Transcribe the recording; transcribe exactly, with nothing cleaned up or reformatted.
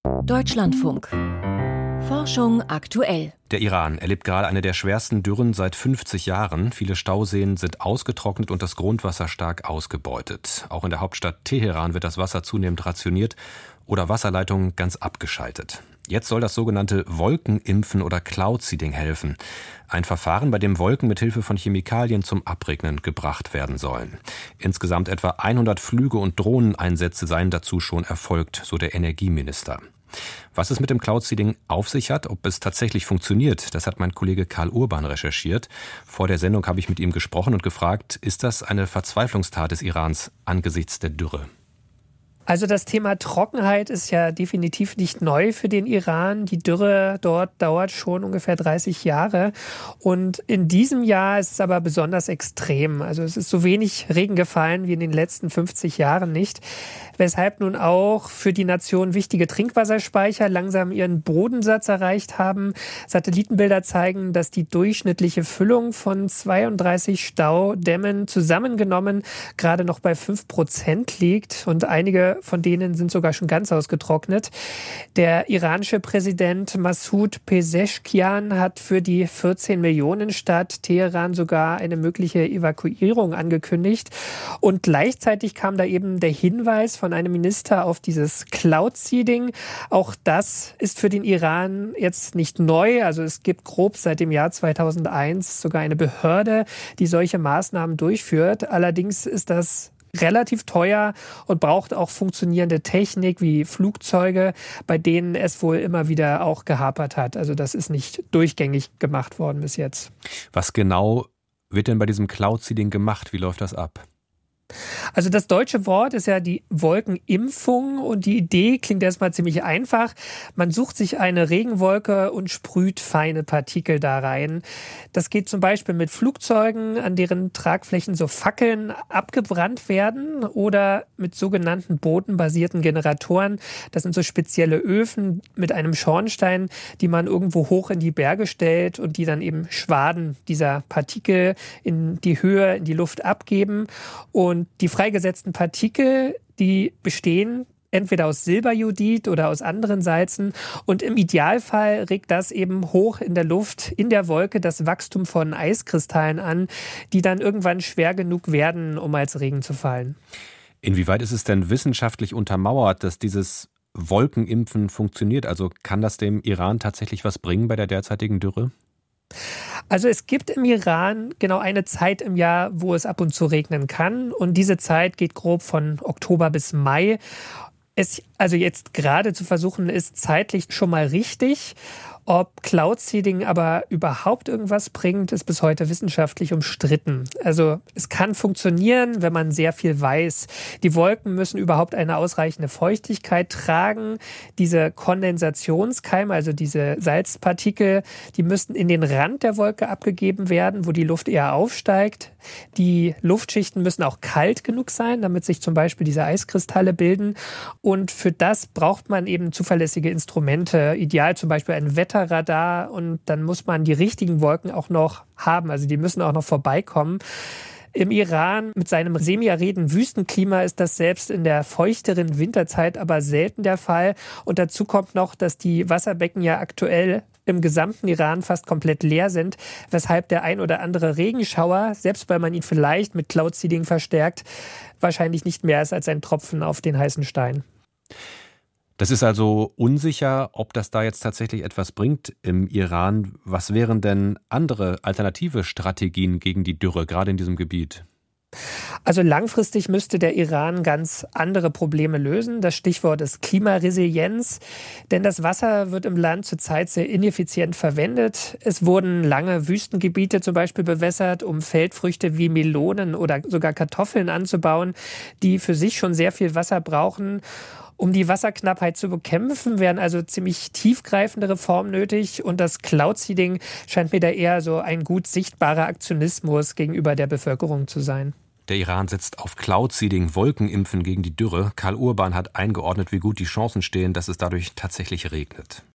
Deutschlandfunk. Forschung aktuell. Der Iran erlebt gerade eine der schwersten Dürren seit fünfzig Jahren. Viele Stauseen sind ausgetrocknet und das Grundwasser stark ausgebeutet. Auch in der Hauptstadt Teheran wird das Wasser zunehmend rationiert oder Wasserleitungen ganz abgeschaltet. Jetzt soll das sogenannte Wolkenimpfen oder Cloud Seeding helfen. Ein Verfahren, bei dem Wolken mit Hilfe von Chemikalien zum Abregnen gebracht werden sollen. Insgesamt etwa hundert Flüge und Drohneneinsätze seien dazu schon erfolgt, so der Energieminister. Was es mit dem Cloud Seeding auf sich hat, ob es tatsächlich funktioniert, das hat mein Kollege Karl Urban recherchiert. Vor der Sendung habe ich mit ihm gesprochen und gefragt, ist das eine Verzweiflungstat des Irans angesichts der Dürre? Also das Thema Trockenheit ist ja definitiv nicht neu für den Iran. Die Dürre dort dauert schon ungefähr dreißig Jahre. Und in diesem Jahr ist es aber besonders extrem. Also es ist so wenig Regen gefallen wie in den letzten fünfzig Jahren nicht. Weshalb nun auch für die Nation wichtige Trinkwasserspeicher langsam ihren Bodensatz erreicht haben. Satellitenbilder zeigen, dass die durchschnittliche Füllung von zweiunddreißig Staudämmen zusammengenommen gerade noch bei fünf Prozent liegt. Und einige von denen sind sogar schon ganz ausgetrocknet. Der iranische Präsident Massoud Pezeshkian hat für die vierzehn Millionen Stadt Teheran sogar eine mögliche Evakuierung angekündigt. Und gleichzeitig kam da eben der Hinweis von einem Minister auf dieses Cloud Seeding. Auch das ist für den Iran jetzt nicht neu. Also es gibt grob seit dem Jahr zweitausendeins sogar eine Behörde, die solche Maßnahmen durchführt. Allerdings ist das relativ teuer und braucht auch funktionierende Technik wie Flugzeuge, bei denen es wohl immer wieder auch gehapert hat. Also das ist nicht durchgängig gemacht worden bis jetzt. Was genau wird denn bei diesem Cloud Seeding gemacht? Wie läuft das ab? Also das deutsche Wort ist ja die Wolkenimpfung und die Idee klingt erstmal ziemlich einfach. Man sucht sich eine Regenwolke und sprüht feine Partikel da rein. Das geht zum Beispiel mit Flugzeugen, an deren Tragflächen so Fackeln abgebrannt werden, oder mit sogenannten bodenbasierten Generatoren. Das sind so spezielle Öfen mit einem Schornstein, die man irgendwo hoch in die Berge stellt und die dann eben Schwaden dieser Partikel in die Höhe, in die Luft abgeben. Und Und die freigesetzten Partikel, die bestehen entweder aus Silberjodid oder aus anderen Salzen. Und im Idealfall regt das eben hoch in der Luft, in der Wolke, das Wachstum von Eiskristallen an, die dann irgendwann schwer genug werden, um als Regen zu fallen. Inwieweit ist es denn wissenschaftlich untermauert, dass dieses Wolkenimpfen funktioniert? Also kann das dem Iran tatsächlich was bringen bei der derzeitigen Dürre? Also es gibt im Iran genau eine Zeit im Jahr, wo es ab und zu regnen kann. Und diese Zeit geht grob von Oktober bis Mai. Es also jetzt gerade zu versuchen, ist zeitlich schon mal richtig. Ob Cloud Seeding aber überhaupt irgendwas bringt, ist bis heute wissenschaftlich umstritten. Also es kann funktionieren, wenn man sehr viel weiß. Die Wolken müssen überhaupt eine ausreichende Feuchtigkeit tragen. Diese Kondensationskeime, also diese Salzpartikel, die müssten in den Rand der Wolke abgegeben werden, wo die Luft eher aufsteigt. Die Luftschichten müssen auch kalt genug sein, damit sich zum Beispiel diese Eiskristalle bilden. Und für das braucht man eben zuverlässige Instrumente, ideal zum Beispiel ein Wetterradar. Und dann muss man die richtigen Wolken auch noch haben. Also die müssen auch noch vorbeikommen. Im Iran mit seinem semiariden Wüstenklima ist das selbst in der feuchteren Winterzeit aber selten der Fall. Und dazu kommt noch, dass die Wasserbecken ja aktuell im gesamten Iran fast komplett leer sind, weshalb der ein oder andere Regenschauer, selbst weil man ihn vielleicht mit Cloud Seeding verstärkt, wahrscheinlich nicht mehr ist als ein Tropfen auf den heißen Stein. Das ist also unsicher, ob das da jetzt tatsächlich etwas bringt im Iran. Was wären denn andere alternative Strategien gegen die Dürre, gerade in diesem Gebiet? Also langfristig müsste der Iran ganz andere Probleme lösen. Das Stichwort ist Klimaresilienz. Denn das Wasser wird im Land zurzeit sehr ineffizient verwendet. Es wurden lange Wüstengebiete zum Beispiel bewässert, um Feldfrüchte wie Melonen oder sogar Kartoffeln anzubauen, die für sich schon sehr viel Wasser brauchen. Um die Wasserknappheit zu bekämpfen, wären also ziemlich tiefgreifende Reformen nötig. Und das Cloud Seeding scheint mir da eher so ein gut sichtbarer Aktionismus gegenüber der Bevölkerung zu sein. Der Iran setzt auf Cloud Seeding, Wolkenimpfen gegen die Dürre. Karl Urban hat eingeordnet, wie gut die Chancen stehen, dass es dadurch tatsächlich regnet.